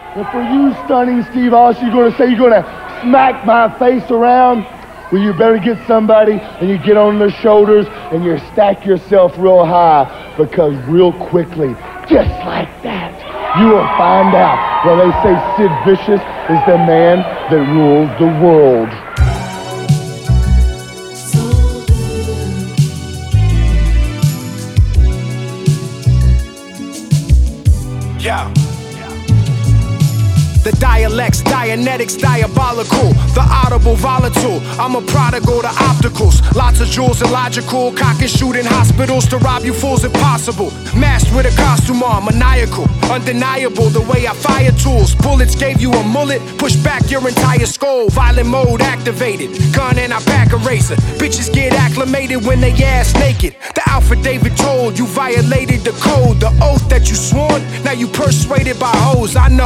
And for you, Stunning Steve Austin, you're going to say you're going to smack my face around? Well, you better get somebody and you get on their shoulders and you stack yourself real high, because real quickly, just like that, you will find out. Well, they say Sid Vicious is the man that rules the world. Yeah. The dialects, Dianetics, diabolical. The audible, volatile. I'm a prodigal to opticals. Lots of jewels, illogical. Cock and shoot in hospitals to rob you fools if possible. Masked with a costume on, maniacal. Undeniable the way I fire tools. Bullets gave you a mullet. Push back your entire skull. Violent mode activated. Gun and I back eraser. Bitches get acclimated when they ass naked. The Alfred David told you violated the code. The oath that you sworn. Now you persuaded by hoes. I know.